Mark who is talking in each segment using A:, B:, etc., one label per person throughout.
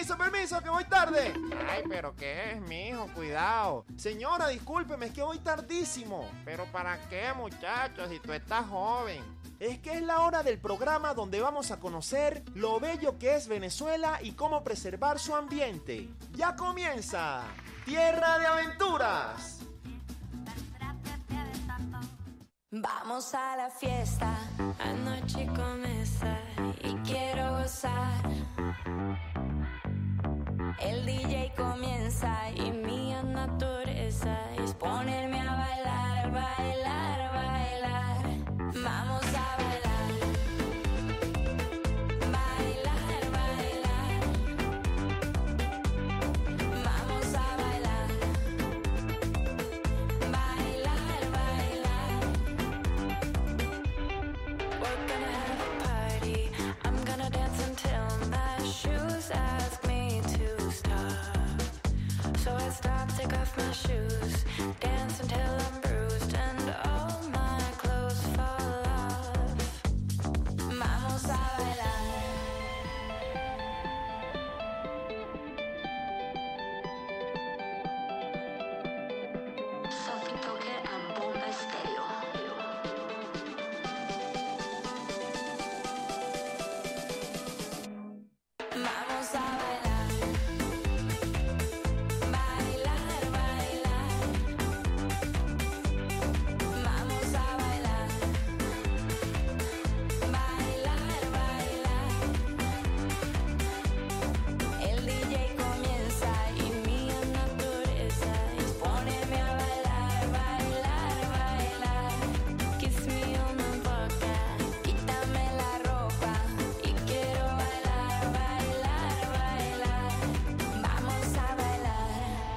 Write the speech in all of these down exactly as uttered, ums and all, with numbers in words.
A: Permiso, permiso, que voy tarde.
B: Ay, pero ¿qué es, mijo? Cuidado.
A: Señora, discúlpeme, es que voy tardísimo.
B: ¿Pero para qué, muchacho, si tú estás joven?
A: Es que es la hora del programa donde vamos a conocer lo bello que es Venezuela y cómo preservar su ambiente. ¡Ya comienza! ¡Tierra de Aventuras!
C: Vamos a la fiesta, anoche comienza y quiero gozar. El D J comienza y mi naturaleza es ponerme a bailar, bailar, bailar. Vamos a bailar. Bailar, bailar. Vamos a bailar. Bailar, bailar. We're gonna have a party. I'm gonna dance until my shoes ask me to stop. So I stop, take off my shoes, dance until I'm bruised and all my clothes fall off. Vamos a bailar. Sophie Tucker and Bomba Estéreo. Vamos a bailar. Bailar, bailar. Vamos a bailar. Bailar, bailar. El D J comienza y mi naturaleza es ponerme a bailar, bailar, bailar. Kiss me on the boca, quítame la ropa y quiero bailar, bailar, bailar. Vamos a bailar.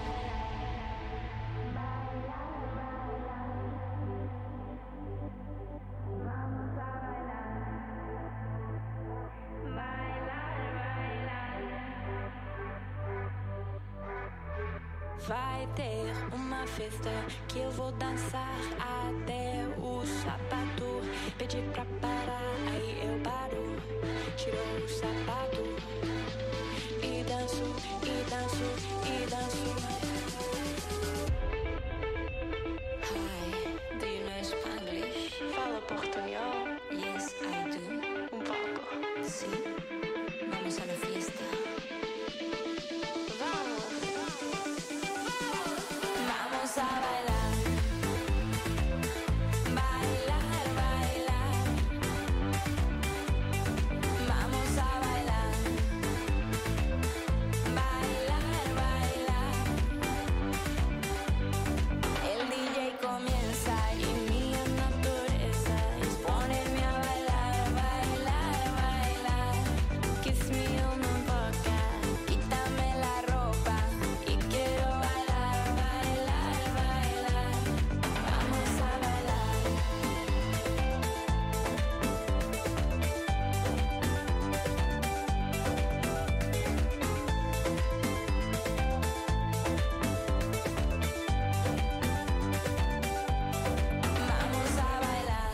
C: Vai ter uma festa que eu vou dançar até o sapato pedir pra parar, aí eu paro, tiro o sapato e danço, e danço, e danço. Hi, do you know Spanglish? Fala portunhol? Yes, I do. Un poco. Sí. Vamos a la fiesta. Vamos. Vamos a bailar. Bailar, bailar. Vamos a bailar. Bailar, bailar. El D J comienza y mi naturaleza es ponerme a bailar, bailar, bailar. Kiss me on the boca, quítame la ropa y quiero bailar, bailar, bailar. Vamos a bailar. Vamos a bailar.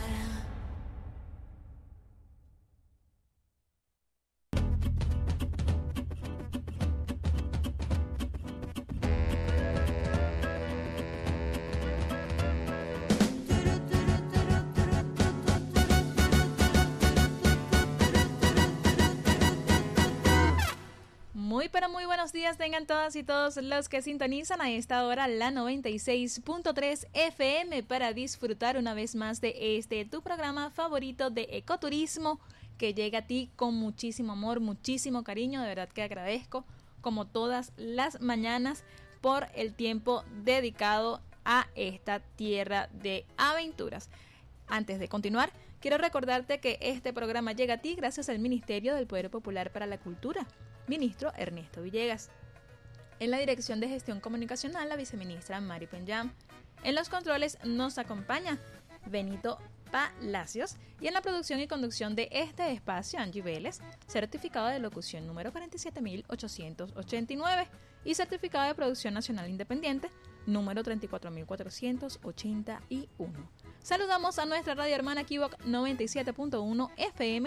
D: Muy pero muy buenos días tengan todas y todos los que sintonizan a esta hora la noventa y seis punto tres F M para disfrutar una vez más de este tu programa favorito de ecoturismo que llega a ti con muchísimo amor, muchísimo cariño, de verdad que agradezco como todas las mañanas por el tiempo dedicado a esta tierra de aventuras. Antes de continuar, quiero recordarte que este programa llega a ti gracias al Ministerio del Poder Popular para la Cultura, ministro Ernesto Villegas. En la Dirección de Gestión Comunicacional, la viceministra Mari Penyam. En los controles nos acompaña Benito Palacios y en la producción y conducción de este espacio, Angie Vélez, certificado de locución número cuarenta y siete mil ochocientos ochenta y nueve y certificado de producción nacional independiente número treinta y cuatro mil cuatrocientos ochenta y uno. Saludamos a nuestra radio hermana Kibok noventa y siete punto uno F M,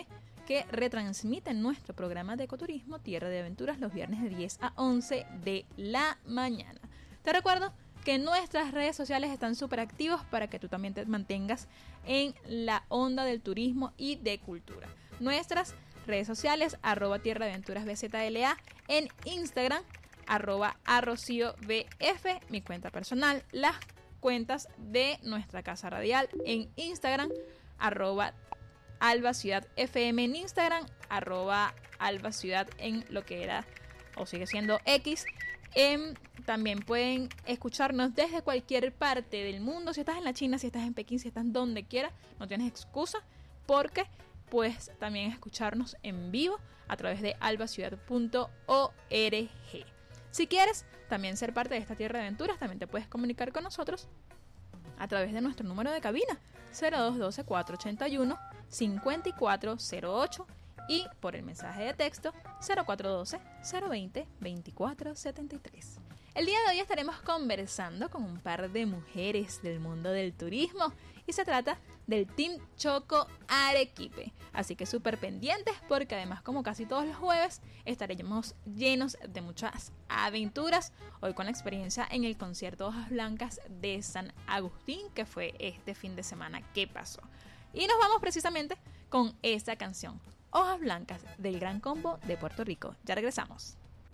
D: que retransmiten nuestro programa de ecoturismo Tierra de Aventuras los viernes de diez a once de la mañana. Te recuerdo que nuestras redes sociales están súper activos para que tú también te mantengas en la onda del turismo y de cultura. Nuestras redes sociales, arroba Tierra de Aventuras B Z L A en Instagram, arroba arrociobf, mi cuenta personal, las cuentas de nuestra casa radial en Instagram, arroba Alba Ciudad F M en Instagram, arroba Alba Ciudad en lo que era o sigue siendo X. Eh, también pueden escucharnos desde cualquier parte del mundo. Si estás en la China, si estás en Pekín, si estás donde quiera, no tienes excusa, porque puedes también escucharnos en vivo a través de albaciudad punto org. Si quieres también ser parte de esta Tierra de Aventuras, también te puedes comunicar con nosotros a través de nuestro número de cabina cero dos uno dos, cuatro ocho uno, cinco cuatro cero ocho y por el mensaje de texto cero cuatro uno dos, cero dos cero, veinticuatro setenta y tres. El día de hoy estaremos conversando con un par de mujeres del mundo del turismo y se trata del Team Choco Arequipe. Así que súper pendientes porque además, como casi todos los jueves, estaremos llenos de muchas aventuras. Hoy con la experiencia en el concierto Hojas Blancas de San Agustín, que fue este fin de semana que pasó. Y nos vamos precisamente con esta canción, Hojas Blancas, del Gran Combo de Puerto Rico. Ya regresamos.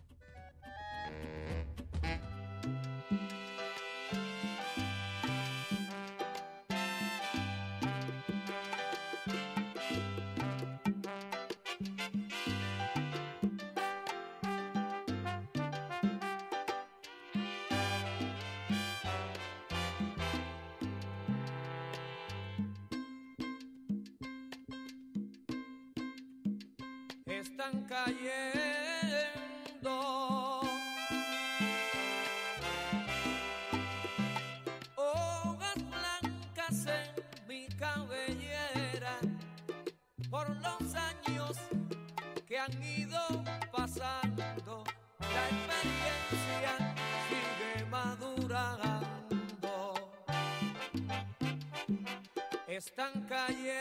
E: Están cayendo hojas blancas en mi cabellera por los años que han ido pasando. La experiencia sigue madurando. Están cayendo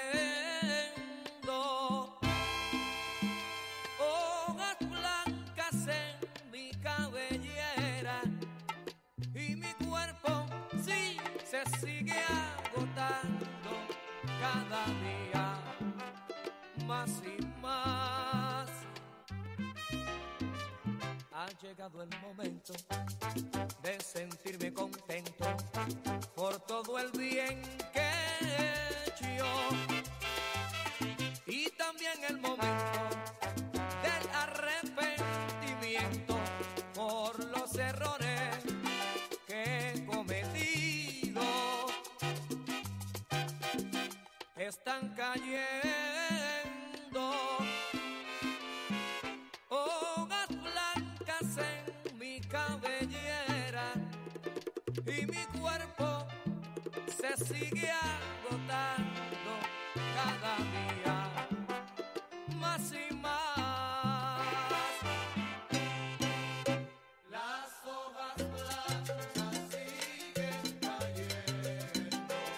E: sigue agotando cada día más y más. Ha llegado el momento de sentirme contento por todo el bien que he hecho y también el momento del arrepentimiento por los errores que he cometido. Están cayendo hojas blancas en mi cabellera y mi cuerpo se sigue agotando cada día más y más. Las hojas blancas siguen cayendo.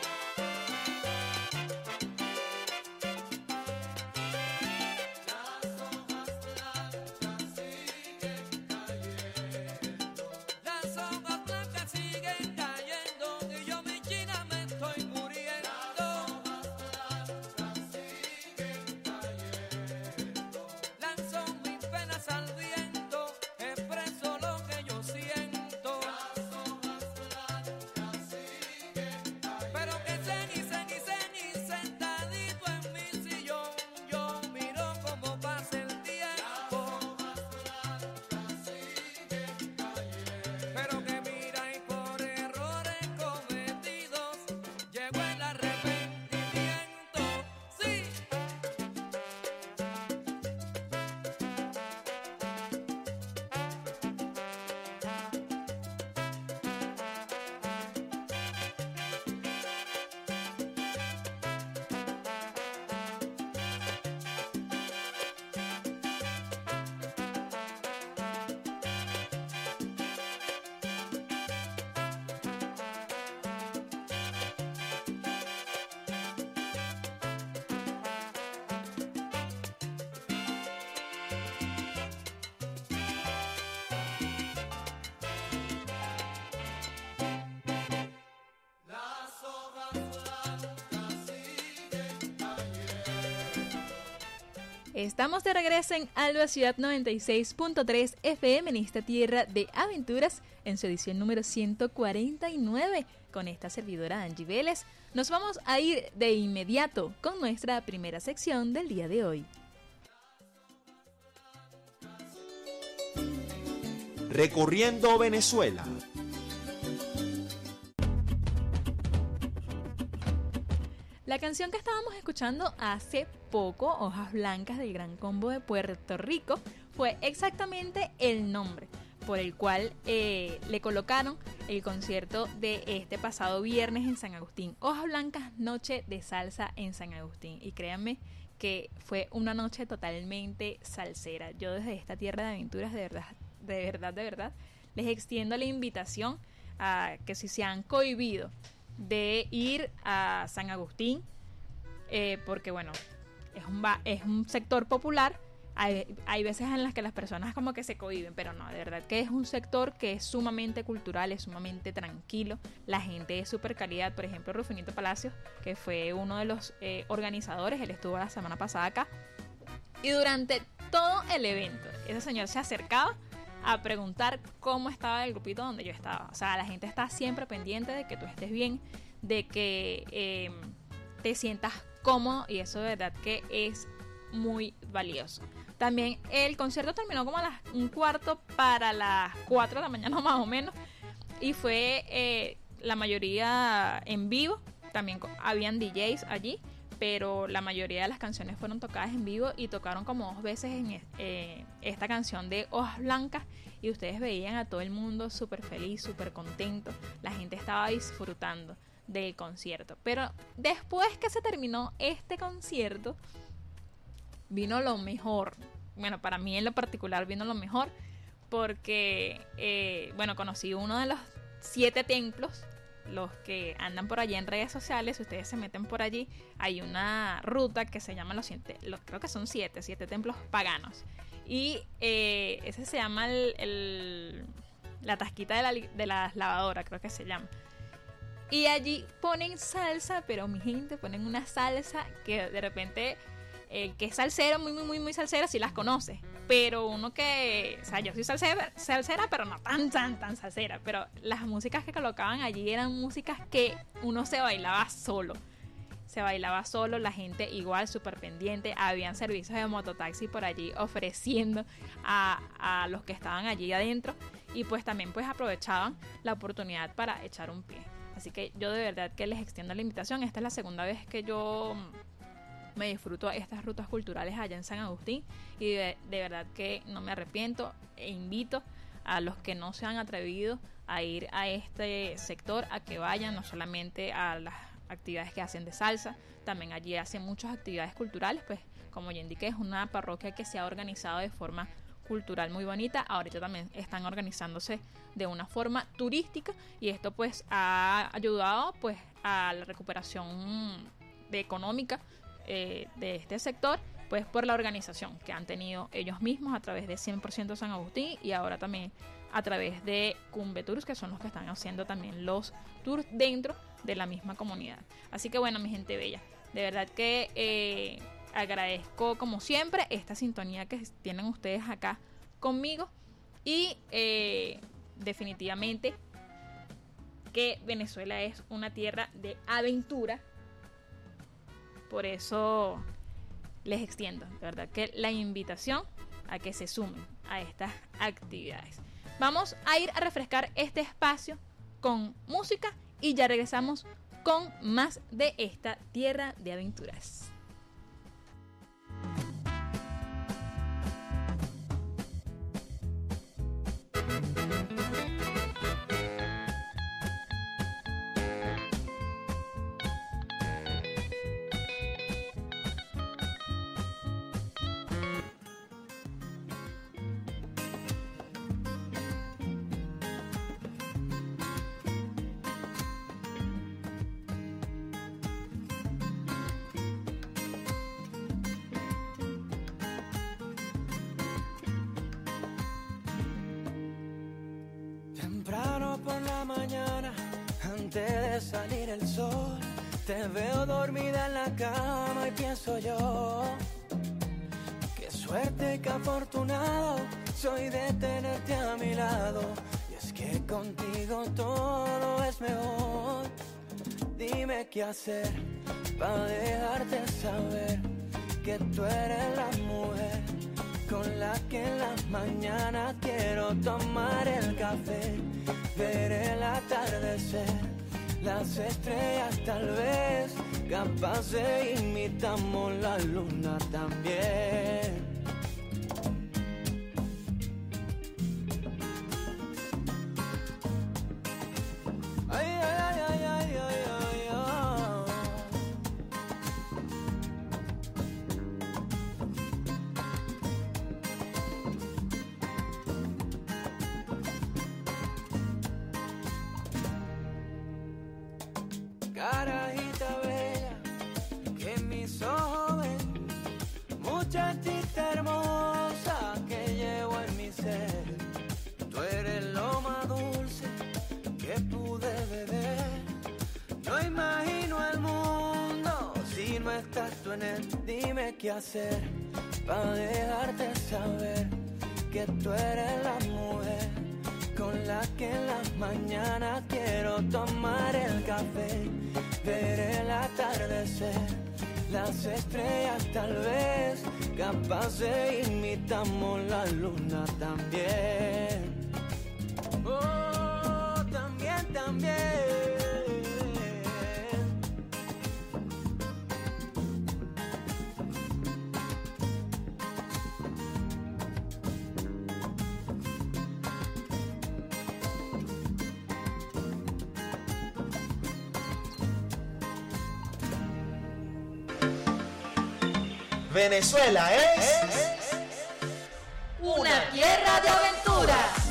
E: Las hojas blancas siguen cayendo. Las hojas blancas siguen cayendo y yo, mi China, me estoy muriendo.
D: Estamos de regreso en Alba Ciudad noventa y seis punto tres F M en esta tierra de aventuras en su edición número ciento cuarenta y nueve con esta servidora Angie Vélez. Nos vamos a ir de inmediato con nuestra primera sección del día de hoy.
A: Recorriendo Venezuela.
D: La canción que estábamos escuchando hace poco, Hojas Blancas del Gran Combo de Puerto Rico, fue exactamente el nombre por el cual eh, le colocaron el concierto de este pasado viernes en San Agustín. Hojas Blancas, noche de salsa en San Agustín. Y créanme que fue una noche totalmente salsera. Yo desde esta tierra de aventuras, de verdad, de verdad, de verdad, les extiendo la invitación a que si se han cohibido de ir a San Agustín, eh, porque bueno, es un, ba- es un sector popular. Hay, hay veces en las que las personas como que se cohiben, pero no, de verdad que es un sector que es sumamente cultural, es sumamente tranquilo, la gente es súper calidad. Por ejemplo, Rufinito Palacios, que fue uno de los eh, organizadores, él estuvo la semana pasada acá, y durante todo el evento, ese señor se acercaba a preguntar cómo estaba el grupito donde yo estaba. O sea, la gente está siempre pendiente de que tú estés bien, de que eh, te sientas cómodo, y eso de verdad que es muy valioso. También el concierto terminó como a las un cuarto para las cuatro de la mañana más o menos, y fue eh, la mayoría en vivo. También habían D Js allí, pero la mayoría de las canciones fueron tocadas en vivo, y tocaron como dos veces en eh, esta canción de Hojas Blancas, y ustedes veían a todo el mundo súper feliz, súper contento. La gente estaba disfrutando del concierto. Pero después que se terminó este concierto, vino lo mejor. Bueno, para mí en lo particular vino lo mejor, porque eh, bueno, conocí uno de los siete templos. Los que andan por allí en redes sociales, si ustedes se meten por allí, hay una ruta que se llama los siete, los, creo que son siete, siete templos paganos. Y eh, ese se llama el, el, la tasquita de, la, de las lavadoras, creo que se llama. Y allí ponen salsa, pero mi gente, ponen una salsa que de repente, el eh, que es salsero, muy, muy, muy, muy salsera, sí las conoce. Pero uno que, o sea, yo soy salsera, salsera, pero no tan, tan, tan salsera. Pero las músicas que colocaban allí eran músicas que uno se bailaba solo. Se bailaba solo, la gente igual súper pendiente. Habían servicios de mototaxi por allí ofreciendo a, a los que estaban allí adentro. Y pues también pues aprovechaban la oportunidad para echar un pie. Así que yo de verdad que les extiendo la invitación. Esta es la segunda vez que yo me disfruto estas rutas culturales allá en San Agustín, y de, de verdad que no me arrepiento, e invito a los que no se han atrevido a ir a este sector a que vayan, no solamente a las actividades que hacen de salsa, también allí hacen muchas actividades culturales. Pues como ya indiqué, es una parroquia que se ha organizado de forma cultural muy bonita. Ahorita también están organizándose de una forma turística, y esto pues ha ayudado pues a la recuperación de económica eh, de este sector, pues por la organización que han tenido ellos mismos a través de cien por ciento San Agustín, y ahora también a través de Cumbe Tours, que son los que están haciendo también los tours dentro de la misma comunidad. Así que bueno, mi gente bella, de verdad que eh, agradezco como siempre esta sintonía que tienen ustedes acá conmigo, y eh, definitivamente que Venezuela es una tierra de aventura. Por eso les extiendo, de verdad, que la invitación a que se sumen a estas actividades. Vamos a ir a refrescar este espacio con música, y ya regresamos con más de esta tierra de aventuras.
E: Temprano por la mañana, antes de salir el sol, te veo dormida en la cama y pienso yo suerte que afortunado soy de tenerte a mi lado. Y es que contigo todo es mejor. Dime qué hacer para dejarte saber que tú eres la mujer con la que en las mañanas quiero tomar el café, ver el atardecer, las estrellas tal vez, capaz de imitamos la luna también. Ay, ay, ay, ay, ay, ay, ay, oh. Carajita bella, que mis ojos ven, muchachita hermosa que llevo en mi ser. Tú eres lo más dulce que pude beber. No imagino el mundo si no estás tú en él. Dime qué hacer para dejarte saber que tú eres la mujer con la que en las mañanas quiero tomar el café, ver el atardecer, las estrellas tal vez, capaz de imitamos la luna también. Oh, también, también.
A: Venezuela es
D: una tierra de aventuras.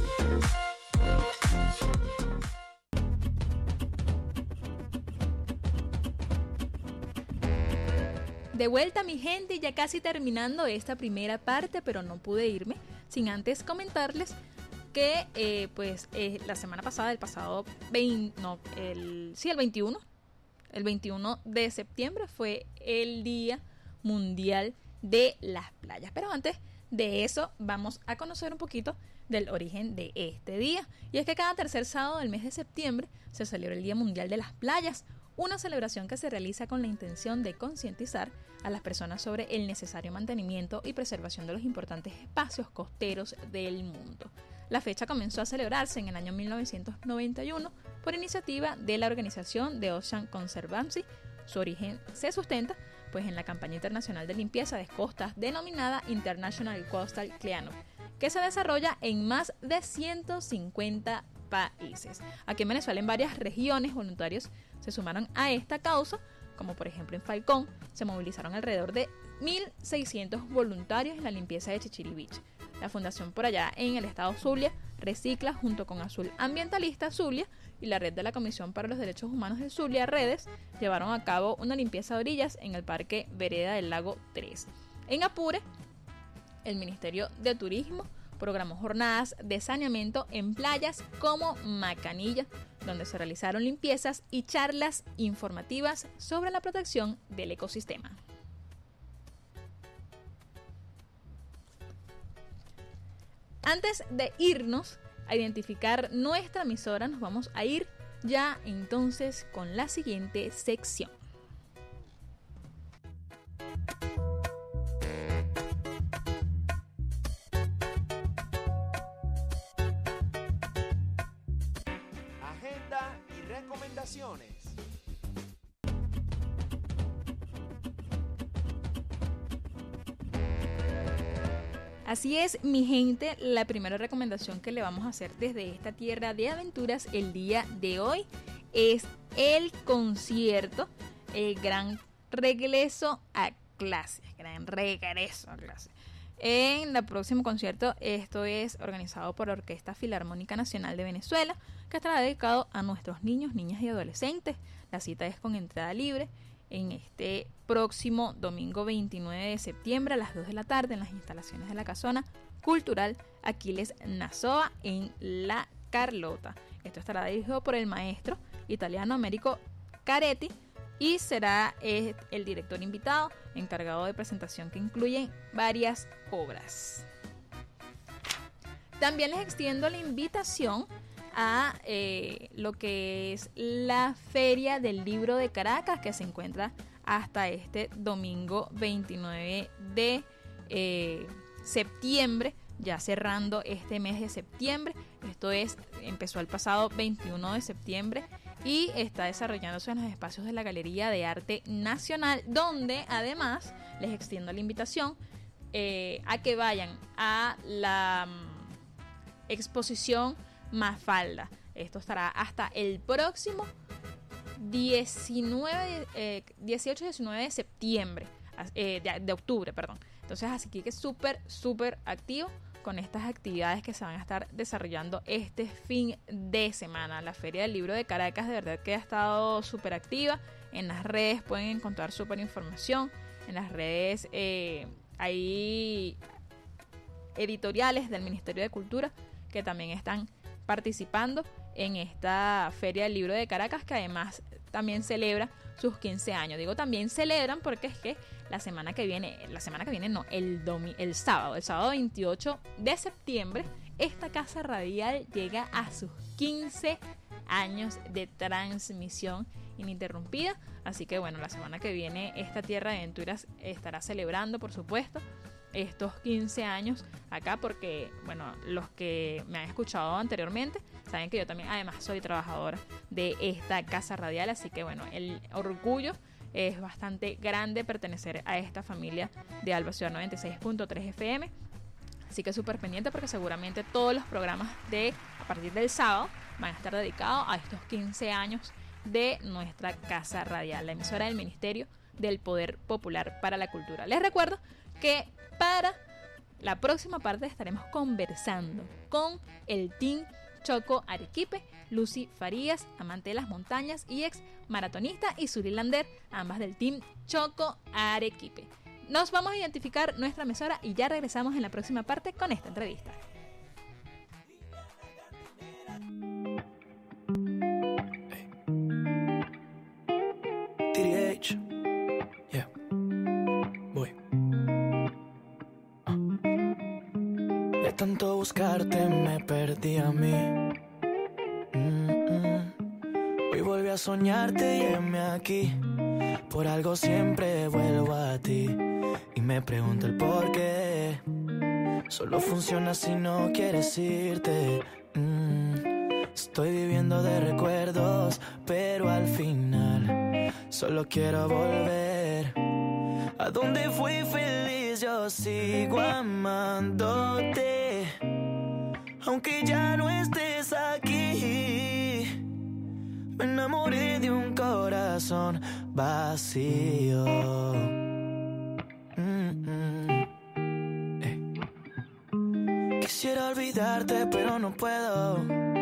D: De vuelta, mi gente, ya casi terminando esta primera parte, pero no pude irme sin antes comentarles que eh, pues eh, la semana pasada, el pasado veinte, no, el, sí, el veintiuno, el veintiuno de septiembre fue el Día Mundial de las Playas. Pero antes de eso vamos a conocer un poquito del origen de este día. Y es que cada tercer sábado del mes de septiembre se celebra el Día Mundial de las Playas, una celebración que se realiza con la intención de concientizar a las personas sobre el necesario mantenimiento y preservación de los importantes espacios costeros del mundo. La fecha comenzó a celebrarse en el año mil novecientos noventa y uno por iniciativa de la organización The Ocean Conservancy. Su origen se sustenta pues en la campaña internacional de limpieza de costas denominada International Coastal Cleanup, que se desarrolla en más de ciento cincuenta países. Aquí en Venezuela, en varias regiones, voluntarios se sumaron a esta causa, como por ejemplo en Falcón, se movilizaron alrededor de mil seiscientos voluntarios en la limpieza de Chichiri Beach. La fundación por allá en el estado Zulia Recicla, junto con Azul Ambientalista Zulia y la red de la Comisión para los Derechos Humanos de Zulia Redes, llevaron a cabo una limpieza de orillas en el Parque Vereda del Lago tres. En Apure, el Ministerio de Turismo programó jornadas de saneamiento en playas como Macanilla, donde se realizaron limpiezas y charlas informativas sobre la protección del ecosistema. Antes de irnos a identificar nuestra emisora, nos vamos a ir ya entonces con la siguiente sección.
A: Agenda y recomendaciones.
D: Así es, mi gente, la primera recomendación que le vamos a hacer desde esta tierra de aventuras el día de hoy es el concierto, el gran regreso a clases, gran regreso a clases. En el próximo concierto, esto es organizado por la Orquesta Filarmónica Nacional de Venezuela, que estará dedicado a nuestros niños, niñas y adolescentes. La cita es con entrada libre en este próximo domingo veintinueve de septiembre a las dos de la tarde en las instalaciones de la Casona Cultural Aquiles Nazoa en La Carlota. Esto estará dirigido por el maestro italiano Américo Caretti y será eh, el director invitado encargado de presentación que incluye varias obras. También les extiendo la invitación a eh, lo que es la Feria del Libro de Caracas, que se encuentra hasta este domingo veintinueve de eh, septiembre, ya cerrando este mes de septiembre. Esto es, empezó el pasado veintiuno de septiembre y está desarrollándose en los espacios de la Galería de Arte Nacional, donde además les extiendo la invitación eh, a que vayan a la um, exposición Mafalda. Esto estará hasta el próximo diecinueve, eh, dieciocho y diecinueve de septiembre, eh, de, de octubre, perdón. Entonces, así que es súper, súper activo con estas actividades que se van a estar desarrollando este fin de semana. La Feria del Libro de Caracas de verdad que ha estado súper activa. En las redes pueden encontrar súper información. En las redes eh, hay editoriales del Ministerio de Cultura que también están participando en esta Feria del Libro de Caracas, que además también celebra sus quince años. Digo también celebran porque es que la semana que viene, la semana que viene no, el, domi- el sábado, el sábado veintiocho de septiembre, esta casa radial llega a sus quince años de transmisión ininterrumpida. Así que bueno, la semana que viene esta Tierra de Aventuras estará celebrando, por supuesto, estos quince años acá, porque bueno, los que me han escuchado anteriormente saben que yo también además soy trabajadora de esta casa radial, así que bueno, el orgullo es bastante grande pertenecer a esta familia de Alba Ciudad noventa y seis punto tres F M, así que súper pendiente porque seguramente todos los programas de a partir del sábado van a estar dedicados a estos quince años de nuestra casa radial, la emisora del Ministerio del Poder Popular para la Cultura. Les recuerdo que para la próxima parte estaremos conversando con el Team Choco Arequipe, Lucy Farías, amante de las montañas y ex maratonista, y Suri Lander, ambas del Team Choco Arequipe. Nos vamos a identificar nuestra emisora y ya regresamos en la próxima parte con esta entrevista.
E: T D H. Yeah. Voy. De tanto buscarte me perdí a mí. Mm-mm. Hoy volví a soñarte y heme aquí. Por algo siempre vuelvo a ti y me pregunto el por qué. Solo funciona si no quieres irte. Mm. Estoy viviendo de recuerdos, pero al final solo quiero volver. A donde fui feliz yo sigo amándote, aunque ya no estés aquí. Me enamoré de un corazón vacío. Mm-mm. Eh. Quisiera olvidarte pero no puedo.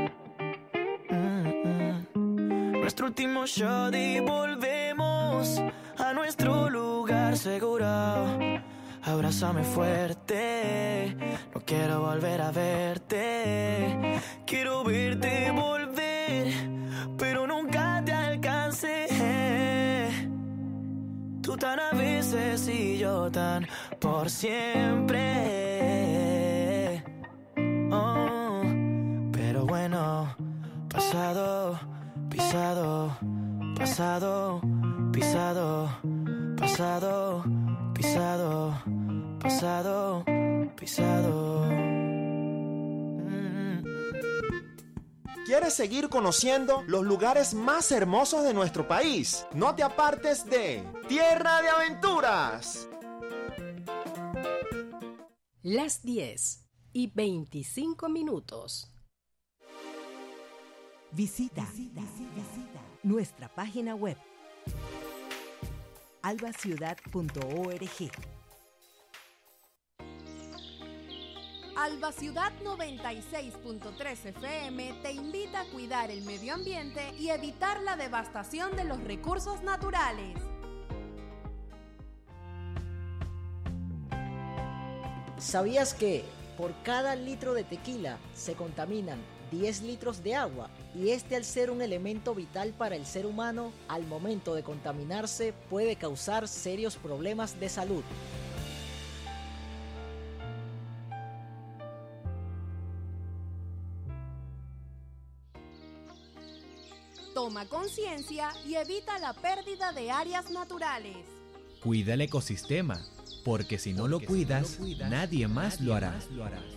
E: Mm-mm. Nuestro último shot y volvemos a nuestro lugar seguro. Abrázame fuerte, no quiero volver a verte. Quiero verte volver, pero nunca te alcancé. Tú tan a veces y yo tan por siempre. Oh, pero bueno, pasado, pisado, pasado, pisado, pasado, pisado, pasado, pisado. Mm.
A: ¿Quieres seguir conociendo los lugares más hermosos de nuestro país? No te apartes de Tierra de Aventuras.
F: Las diez y veinticinco minutos.
G: Visita, visita, visita nuestra página web alba ciudad punto org.
H: Alba Ciudad noventa y seis punto tres F M te invita a cuidar el medio ambiente y evitar la devastación de los recursos naturales.
I: ¿Sabías que por cada litro de tequila se contaminan diez litros de agua, y este, al ser un elemento vital para el ser humano, al momento de contaminarse puede causar serios problemas de salud.
H: Toma conciencia y evita la pérdida de áreas naturales.
J: Cuida el ecosistema, porque si no, porque lo, cuidas, si no lo cuidas, nadie más nadie lo hará. Más lo hará.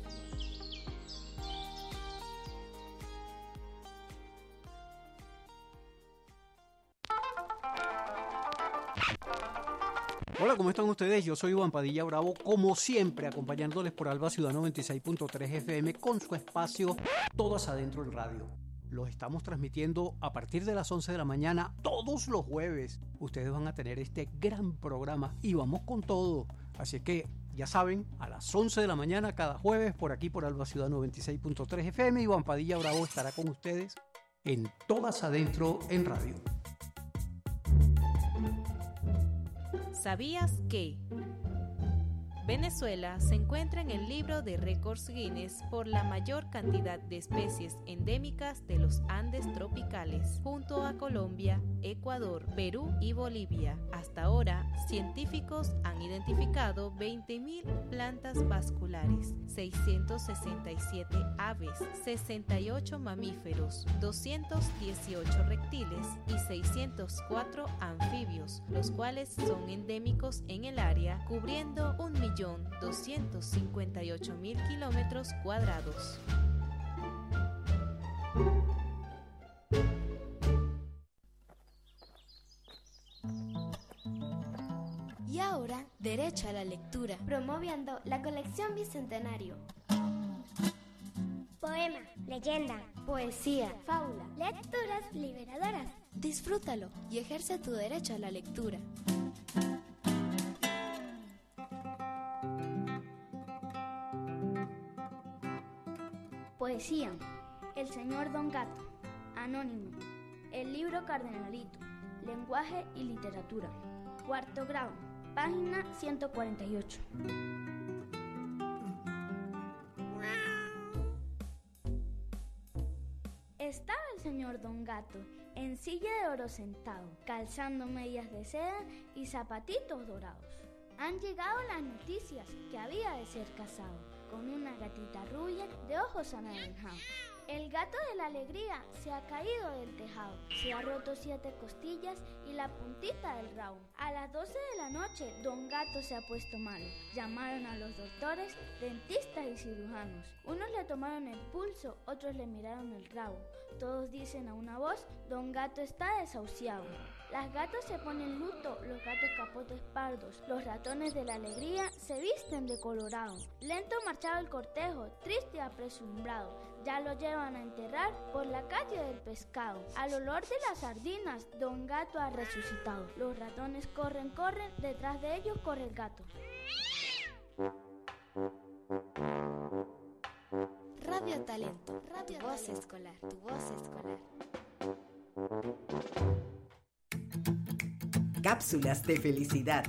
K: Hola, ¿cómo están ustedes? Yo soy Iván Padilla Bravo, como siempre, acompañándoles por Alba Ciudad noventa y seis punto tres F M con su espacio Todas Adentro en Radio. Los estamos transmitiendo a partir de las once de la mañana todos los jueves. Ustedes van a tener este gran programa y vamos con todo. Así que ya saben, a las once de la mañana cada jueves por aquí por Alba Ciudad noventa y seis punto tres F M, Iván Padilla Bravo estará con ustedes en Todas Adentro en Radio.
L: ¿Sabías que Venezuela se encuentra en el libro de récords Guinness por la mayor cantidad de especies endémicas de los Andes tropicales, junto a Colombia, Ecuador, Perú y Bolivia? Hasta ahora, científicos han identificado veinte mil plantas vasculares, seiscientos sesenta y siete aves, sesenta y ocho mamíferos, doscientos dieciocho reptiles y seiscientos cuatro anfibios, los cuales son endémicos en el área, cubriendo un millón doscientos cincuenta y ocho mil kilómetros cuadrados.
M: Y ahora, derecho a la lectura, promoviendo la colección Bicentenario.
N: Poema, leyenda,
M: poesía,
N: fábula, lecturas liberadoras.
M: Disfrútalo y ejerce tu derecho a la lectura.
N: Poesía, El señor Don Gato, Anónimo, El libro Cardenalito, Lenguaje y literatura, cuarto grado, página ciento cuarenta y ocho. Estaba el señor Don Gato en silla de oro sentado, calzando medias de seda y zapatitos dorados. Han llegado las noticias que había de ser casado con una gatita rubia de ojos anaranjados. El gato de la alegría se ha caído del tejado, se ha roto siete costillas y la puntita del rabo. A las doce de la noche, Don Gato se ha puesto malo. Llamaron a los doctores, dentistas y cirujanos. Unos le tomaron el pulso, otros le miraron el rabo. Todos dicen a una voz, Don Gato está desahuciado. Las gatas se ponen luto, los gatos capotes pardos, los ratones de la alegría se visten de colorado. Lento marchaba el cortejo, triste y apresurado, ya lo llevan a enterrar por la calle del pescado. Al olor de las sardinas, Don Gato ha resucitado. Los ratones corren, corren, detrás de ellos corre el gato.
M: Radio Talento, Radio tu voz Talento. Escolar, tu voz escolar.
G: Cápsulas de felicidad.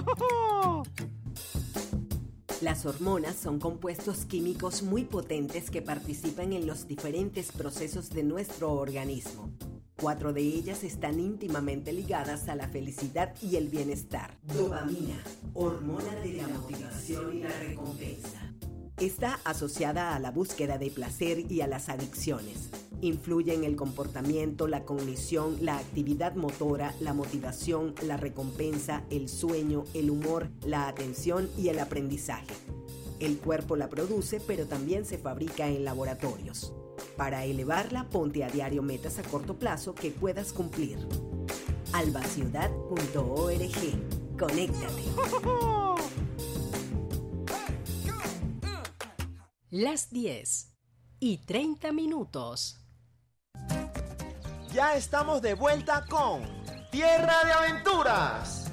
G: Las hormonas son compuestos químicos muy potentes que participan en los diferentes procesos de nuestro organismo. Cuatro de ellas están íntimamente ligadas a la felicidad y el bienestar. Dopamina, hormona de la motivación y la recompensa. Está asociada a la búsqueda de placer y a las adicciones. Influye en el comportamiento, la cognición, la actividad motora, la motivación, la recompensa, el sueño, el humor, la atención y el aprendizaje. El cuerpo la produce, pero también se fabrica en laboratorios. Para elevarla, ponte a diario metas a corto plazo que puedas cumplir. albaciudad punto org. Conéctate.
F: Las diez y treinta minutos.
A: Ya estamos de vuelta con Tierra de Aventuras.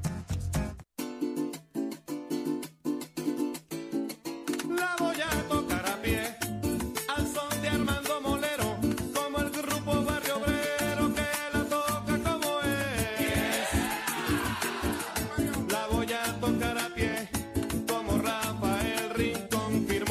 E: La voy a tocar a pie, al son de Armando Molero, como el grupo Barrio Obrero que la toca como es. La voy a tocar a pie, como Rafael Rincón Firme.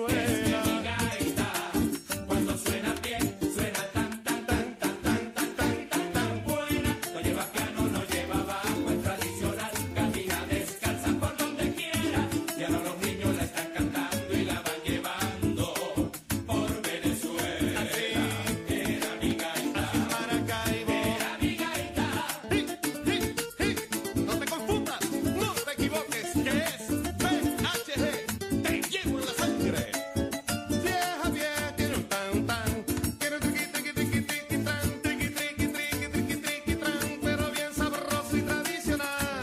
O: Venezuela. Mi gaita, cuando suena bien, suena tan, tan, tan, tan, tan, tan, tan, tan, tan buena. No lleva piano, no lleva bajo, es tradicional, camina descalza por donde quiera. Y ahora los niños la están cantando y la van llevando por Venezuela. Era mi gaita, Maracaibo. Era mi gaita. Hi, hi, hi. No te confundas, no te equivoques, que es P H G. Te llevo en la sangre. Vieja, vieja, tiene un tan, tan. Tiene un triqui, triqui, triqui, triqui, tran. Triqui, triqui, triqui, triqui, triqui, tran. Pero bien sabroso y tradicional.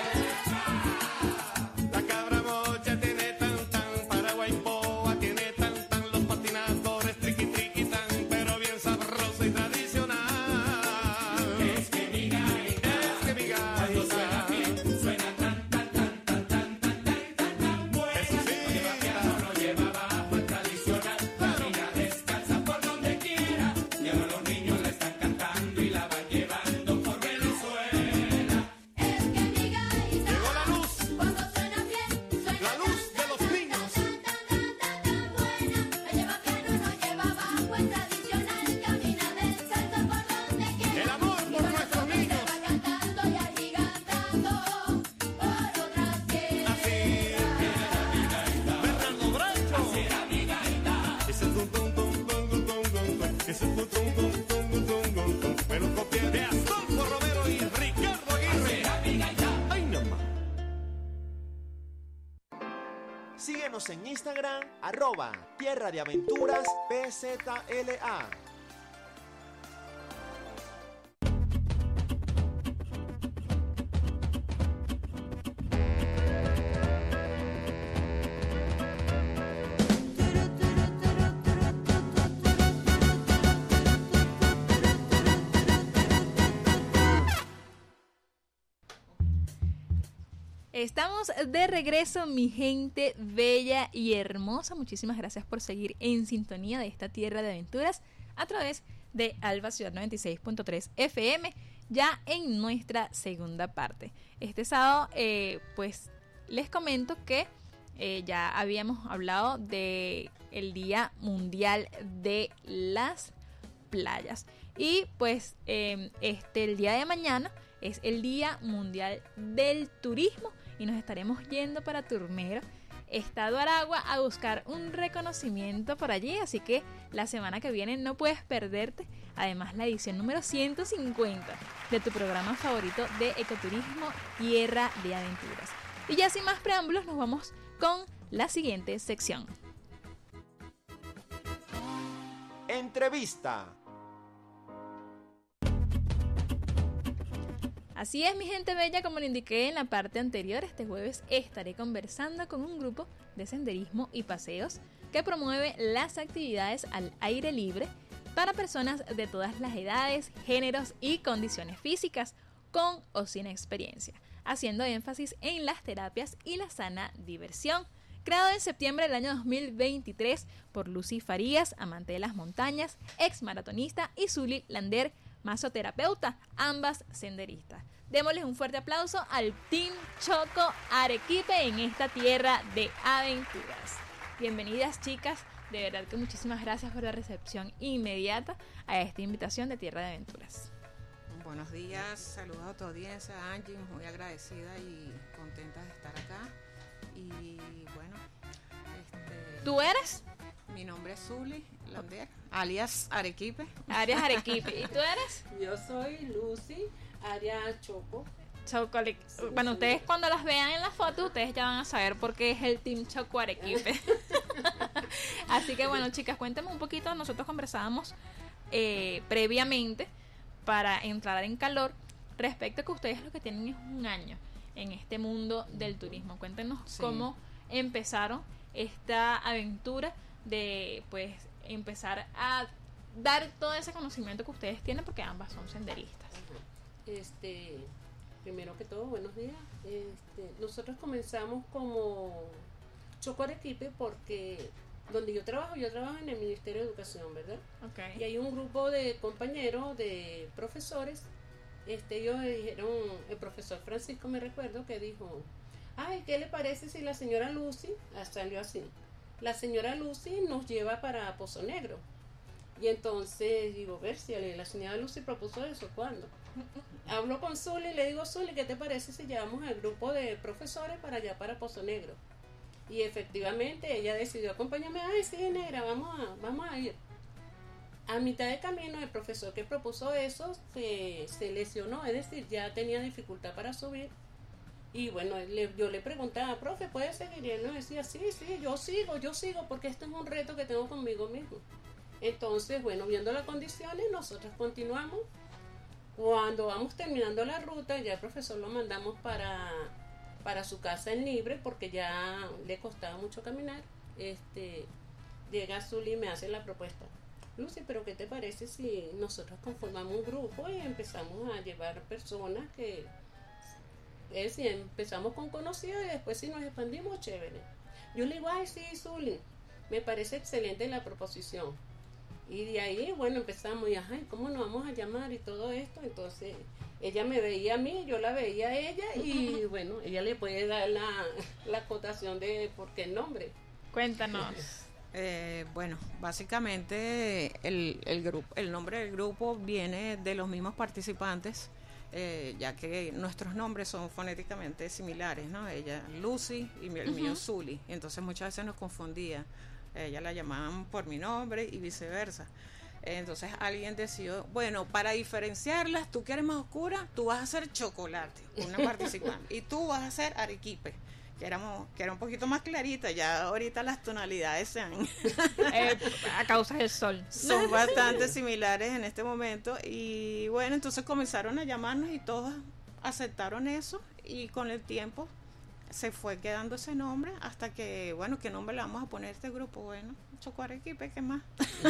O: La cabra mocha tiene tan, tan. Paraguaypoa tiene tan, tan. Los patinadores triqui, triqui, tan. Pero bien sabroso y tradicional. Es que mi gaita, es que mi gaita, cuando suena bien, suena tan, tan, tan, tan, tan, tan, tan, tan, tan buena. Eso sí, no lleva piano, no lleva bajo, es tradicional. Camina descalza por donde quiera. Y ahora los niños la están cantando y la van llevando por Venezuela.
C: Es que mi gaita,
O: Llegó la luz,
C: cuando suena bien, suena
O: la luz de los niños.
C: tan, tan, tan, tan, tan buena. No lleva piano, no lleva bajo, es tradicional. Camina descalzo por donde quiera.
O: El amor por nuestros niños.
C: Va cantando y agigantando por otras tierras.
O: Bernardo Bracho. Así era mi gaita. Ese tum tum tum tum tum tum tum tum. Ese tum tum tum tum tum tum tum tum. Me lo copié de Astolfo Romero y Ricardo Aguirre. Así era mi gaita. Ay, no más.
A: Síguenos en Instagram, arroba Tierra de Aventuras P Z L A.
D: Estamos de regreso, mi gente bella y hermosa. Muchísimas gracias por seguir en sintonía de esta Tierra de Aventuras a través de Alba Ciudad noventa y seis punto tres F M, ya en nuestra segunda parte. Este sábado, eh, pues les comento que eh, ya habíamos hablado de el Día Mundial de las Playas. Y pues eh, este el día de mañana es el Día Mundial del Turismo y nos estaremos yendo para Turmero, estado Aragua, a buscar un reconocimiento por allí. Así que la semana que viene no puedes perderte, además, la edición número ciento cincuenta de tu programa favorito de ecoturismo, Tierra de Aventuras. Y ya sin más preámbulos, nos vamos con la siguiente sección.
A: Entrevista.
D: Así es, mi gente bella, como lo indiqué en la parte anterior, este jueves estaré conversando con un grupo de senderismo y paseos que promueve las actividades al aire libre para personas de todas las edades, géneros y condiciones físicas, con o sin experiencia, haciendo énfasis en las terapias y la sana diversión. Creado en septiembre del año dos mil veintitrés por Lucy Farías, amante de las montañas, ex maratonista, y Zuli Lander, masoterapeuta, ambas senderistas. Démosles un fuerte aplauso al Team Choco Arequipe en esta Tierra de Aventuras. Bienvenidas, chicas, de verdad que muchísimas gracias por la recepción inmediata a esta invitación de Tierra de Aventuras.
P: Buenos días, saludos a tu audiencia, Angie, muy agradecida y contenta de estar acá. Y bueno, este,
D: ¿tú eres?
P: Mi nombre es Zuli Lander, alias Arequipe.
D: Alias Arequipe. ¿Y tú eres?
Q: Yo soy Lucy, alias Choco.
D: Choco, bueno, ustedes cuando las vean en las fotos, ustedes ya van a saber por qué es el Team Choco Arequipe. Así que bueno, chicas, cuéntenme un poquito. Nosotros conversábamos eh, previamente para entrar en calor respecto a que ustedes lo que tienen es un año en este mundo del turismo. Cuéntenos sí. cómo empezaron esta aventura de pues empezar a dar todo ese conocimiento que ustedes tienen, porque ambas son senderistas.
Q: Este, primero que todo, buenos días. Este, nosotros comenzamos como Choco Arequipe porque donde yo trabajo, yo trabajo en el Ministerio de Educación, ¿verdad?
D: Okay.
Q: Y hay un grupo de compañeros, de profesores. Este, ellos dijeron, el profesor Francisco, me recuerdo, que dijo, ay, ¿qué le parece si la señora Lucy, salió así, la señora Lucy nos lleva para Pozo Negro. Y entonces digo, ver si la señora Lucy propuso eso, ¿cuándo? Hablo con Zuli y le digo, Zuli, ¿qué te parece si llevamos al grupo de profesores para allá, para Pozo Negro? Y efectivamente ella decidió acompañarme. Ay, sí, negra, vamos a, vamos a ir. A mitad de camino el profesor que propuso eso se, se lesionó, es decir, ya tenía dificultad para subir. Y bueno, le, yo le preguntaba, profe, ¿puede seguir? Y él nos decía, sí, sí, yo sigo, yo sigo, porque esto es un reto que tengo conmigo mismo. Entonces, bueno, viendo las condiciones, nosotros continuamos. Cuando vamos terminando la ruta, ya el profesor lo mandamos para, para su casa en Libre, porque ya le costaba mucho caminar. Este, llega Zuli y me hace la propuesta. Lucy, pero ¿qué te parece si nosotros conformamos un grupo y empezamos a llevar personas que... Es decir, empezamos con conocidos y después si nos expandimos, chévere. Yo le digo, ay, sí, Zuli, me parece excelente la proposición. Y de ahí, bueno, empezamos y, ay, ¿cómo nos vamos a llamar? Y todo esto. Entonces, ella me veía a mí, yo la veía a ella y, bueno, ella le puede dar la, la acotación de por qué el nombre.
D: Cuéntanos.
P: Eh, bueno, básicamente el, el, grupo, el nombre del grupo viene de los mismos participantes, eh, ya que nuestros nombres son fonéticamente similares, ¿no? Ella Lucy y el mío
D: Ujú.
P: Zuli. Entonces muchas veces nos confundía. Ella la llamaban por mi nombre y viceversa. Entonces alguien decidió, bueno, para diferenciarlas, tú que eres más oscura, tú vas a ser Chocolate, una participante, y tú vas a ser Arequipe, que éramos, que era un poquito más clarita. Ya ahorita las tonalidades se han
D: Eh, a causa del sol.
P: son bastante similares en este momento. Y bueno, entonces comenzaron a llamarnos y todos aceptaron eso, y con el tiempo se fue quedando ese nombre hasta que, bueno, ¿qué nombre le vamos a poner a este grupo? Bueno, Choco Arequipe, ¿qué más?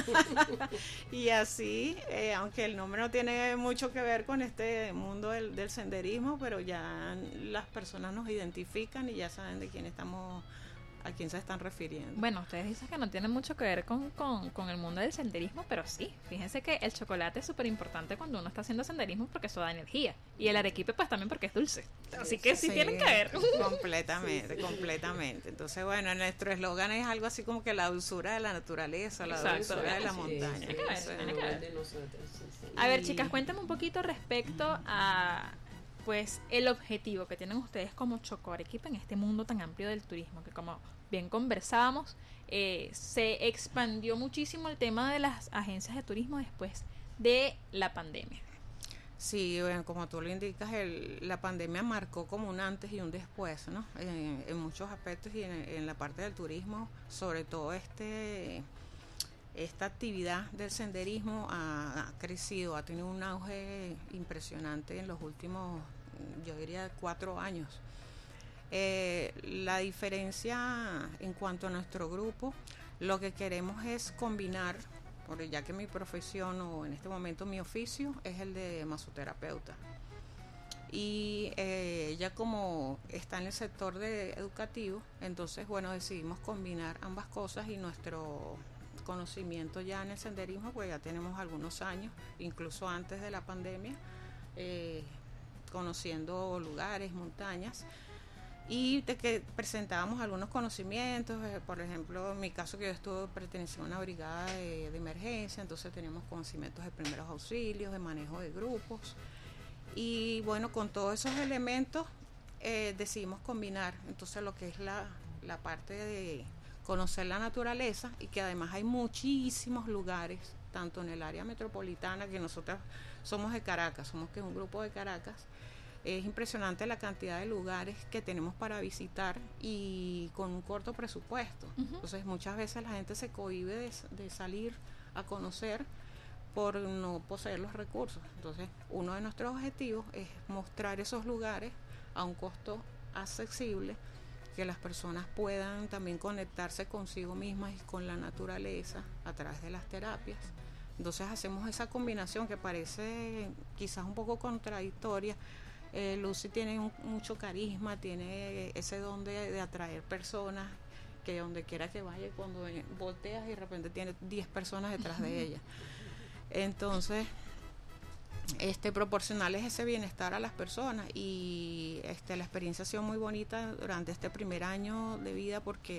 P: Y así, eh, aunque el nombre no tiene mucho que ver con este mundo del, del senderismo, pero ya las personas nos identifican y ya saben de quién estamos, a quién se están refiriendo.
D: Bueno, ustedes dicen que no tiene mucho que ver con, con, con el mundo del senderismo, pero sí. Fíjense que el chocolate es súper importante cuando uno está haciendo senderismo porque eso da energía. Y el arequipe pues también porque es dulce. Así que sí, tienen que ver.
P: Completamente, completamente. Entonces, bueno, nuestro eslogan es algo así como que la dulzura de la naturaleza, la
D: Exacto.
P: dulzura de la
D: Sí,
P: montaña.
D: tiene que ver,
P: Eso es
D: tiene que ver.
Q: De nosotros, sí, sí.
D: A ver,
P: Y-
D: chicas, cuéntame un poquito respecto a pues el objetivo que tienen ustedes como Choco Arequipa en este mundo tan amplio del turismo, que como bien conversábamos, eh, se expandió muchísimo el tema de las agencias de turismo después de la pandemia.
P: Sí, bueno, como tú lo indicas, el, la pandemia marcó como un antes y un después, ¿no? En, en muchos aspectos y en, en la parte del turismo, sobre todo este esta actividad del senderismo ha, ha crecido, ha tenido un auge impresionante en los últimos, yo diría, cuatro años. Eh, la diferencia en cuanto a nuestro grupo, lo que queremos es combinar, porque ya que mi profesión o en este momento mi oficio es el de masoterapeuta, y eh, ella como está en el sector de educativo, entonces bueno, decidimos combinar ambas cosas, y nuestro conocimiento ya en el senderismo, pues ya tenemos algunos años, incluso antes de la pandemia, eh, conociendo lugares, montañas, y de que presentábamos algunos conocimientos, eh, por ejemplo, en mi caso que yo estuve perteneciendo a una brigada de, de emergencia, entonces teníamos conocimientos de primeros auxilios, de manejo de grupos, y bueno, con todos esos elementos eh, decidimos combinar entonces lo que es la, la parte de conocer la naturaleza, y que además hay muchísimos lugares, tanto en el área metropolitana, que nosotros somos de Caracas, somos que un grupo de Caracas. Es impresionante la cantidad de lugares que tenemos para visitar y con un corto presupuesto.
D: Ujú.
P: Entonces muchas veces la gente se cohíbe de, de salir a conocer por no poseer los recursos. Entonces uno de nuestros objetivos es mostrar esos lugares a un costo accesible, que las personas puedan también conectarse consigo mismas y con la naturaleza a través de las terapias. Entonces hacemos esa combinación que parece quizás un poco contradictoria. Eh, Lucy tiene un, mucho carisma, tiene ese don de, de atraer personas, que donde quiera que vaya, cuando volteas y de repente tiene diez personas detrás de ella. Entonces, este proporcionarles ese bienestar a las personas, y este la experiencia ha sido muy bonita durante este primer año de vida, porque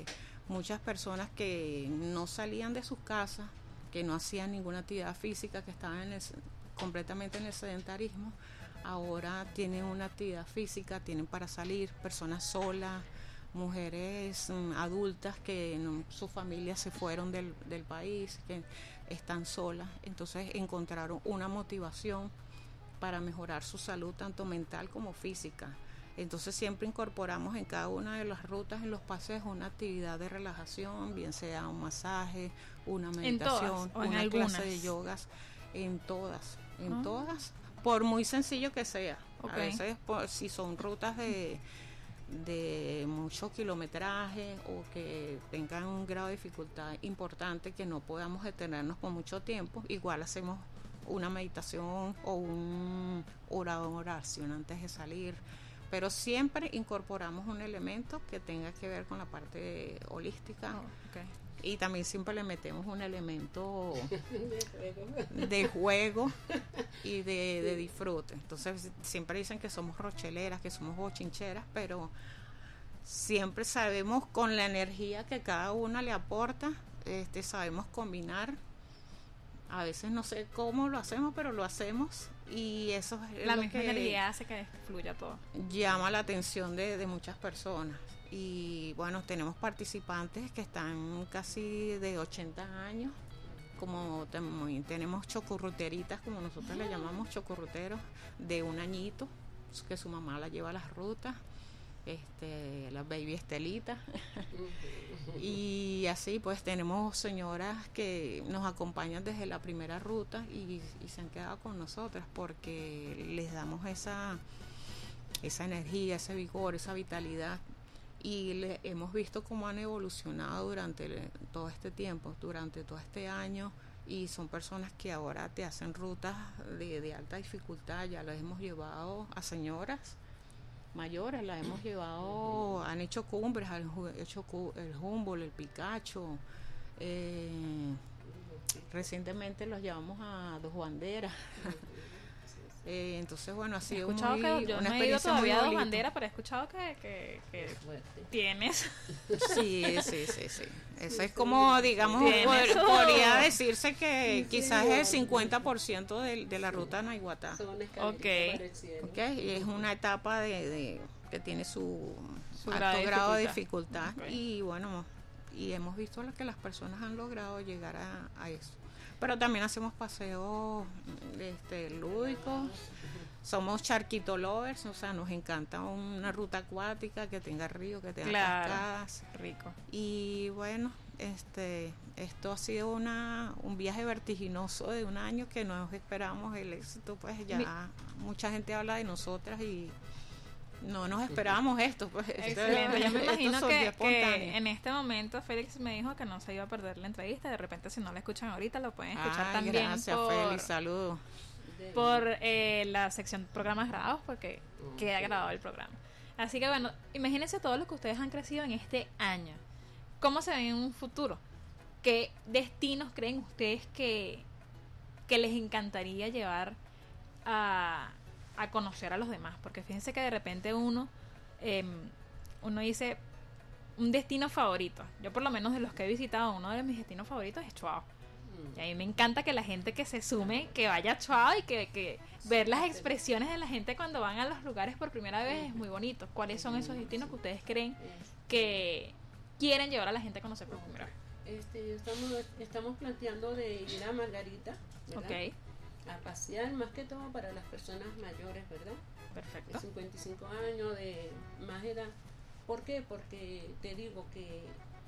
P: muchas personas que no salían de sus casas, que no hacían ninguna actividad física, que estaban en el, completamente en el sedentarismo, ahora tienen una actividad física, tienen para salir, personas solas, mujeres um, adultas que no, sus familias se fueron del, del país, que están solas, entonces encontraron una motivación para mejorar su salud tanto mental como física. Entonces siempre incorporamos en cada una de las rutas, en los paseos, una actividad de relajación, bien sea un masaje, una meditación,
D: ¿En
P: una
D: en
P: clase de yogas, en todas, en
D: Ah.
P: todas, por muy sencillo que sea.
D: Ok.
P: A veces por, si son rutas de, de mucho kilometraje o que tengan un grado de dificultad importante que no podamos detenernos por mucho tiempo, igual hacemos una meditación o un hora oración antes de salir, pero siempre incorporamos un elemento que tenga que ver con la parte holística.
D: Oh, okay.
P: Y también siempre le metemos un elemento
Q: De juego.
P: de juego y de, de disfrute. Entonces siempre dicen que somos rocheleras, que somos bochincheras, pero siempre sabemos con la energía que cada una le aporta, este, sabemos combinar. A veces no sé cómo lo hacemos, pero lo hacemos, y eso es
D: La
P: lo
D: misma
P: que
D: energía hace que fluya todo.
P: llama la atención de, de muchas personas. Y bueno, tenemos participantes que están casi de ochenta años, como tem- tenemos chocorruteritas, como nosotros le llamamos, chocorruteros de un añito, que su mamá la lleva a las rutas, este, la baby Estelita. Y así pues tenemos señoras que nos acompañan desde la primera ruta y, y se han quedado con nosotras porque les damos esa esa energía, ese vigor, esa vitalidad, y le, hemos visto cómo han evolucionado durante el, todo este tiempo, durante todo este año, y son personas que ahora te hacen rutas de, de alta dificultad. Ya las hemos llevado a señoras mayores, las hemos llevado, han hecho cumbres, han ju- hecho cu- el Humboldt, el Picacho, eh, recientemente los llevamos a Dos Banderas. Eh, entonces bueno, ha
D: He
P: sido
D: escuchado
P: muy,
D: que yo
P: una
D: no he ido
P: experiencia muy
D: todavía a Dos
P: bonita.
D: Banderas, pero he escuchado que, que, que tienes.
P: Sí, sí, sí, sí. Eso es como, digamos,
D: Tienes
P: pod-
D: su-
P: podría decirse que
Q: Sí,
P: quizás
Q: sí,
P: es el
Q: sí.
P: cincuenta por ciento de, de la ruta Naiguatá.
Q: Son
D: Ok.
Q: escaleras
P: ¿Ok? Y es una etapa de, de que tiene su,
D: Su
P: alto
D: grado de
P: grado de
D: dificultad.
P: dificultad.
D: Ok.
P: Y bueno, y hemos visto lo que las personas han logrado llegar a, a eso. Pero también hacemos paseos este, lúdicos. Somos charquito lovers, o sea, nos encanta una ruta acuática que tenga río, que tenga
D: Claro.
P: cascadas.
D: Rico.
P: Y bueno, este, esto ha sido una un viaje vertiginoso de un año que no esperamos el éxito, pues ya
D: Mi-
P: mucha gente habla de nosotras y no nos esperábamos esto, pues. esto-
D: Excelente. Yo me
P: esto
D: imagino
P: surgió
D: que,
P: espontáneo.
D: que en este momento Félix me dijo que no se iba a perder la entrevista. De repente, si no la escuchan ahorita, lo pueden escuchar
P: Ay,
D: también
P: gracias,
D: por,
P: Félix, saludos.
D: por eh, la sección programas grabados, porque queda grabado el programa. Así que bueno, imagínense todo lo que ustedes han crecido en este año. ¿Cómo se ven en un futuro? ¿Qué destinos creen ustedes que, que les encantaría llevar a, a conocer a los demás? Porque fíjense que de repente uno, eh, uno dice un destino favorito. Yo por lo menos de los que he visitado, uno de mis destinos favoritos es Chuao. Y a mí me encanta que la gente que se sume, que vaya a Chuao y que, que ver las expresiones de la gente cuando van a los lugares por primera vez es muy bonito. ¿Cuáles son esos destinos que ustedes creen que quieren llevar a la gente a conocer por primera vez?
Q: Este, estamos, estamos planteando de ir a Margarita, ¿verdad?
D: Ok.
Q: A pasear, más que todo para las personas mayores, ¿verdad?
D: Perfecto.
Q: De cincuenta y cinco años, de más edad. ¿Por qué? Porque te digo que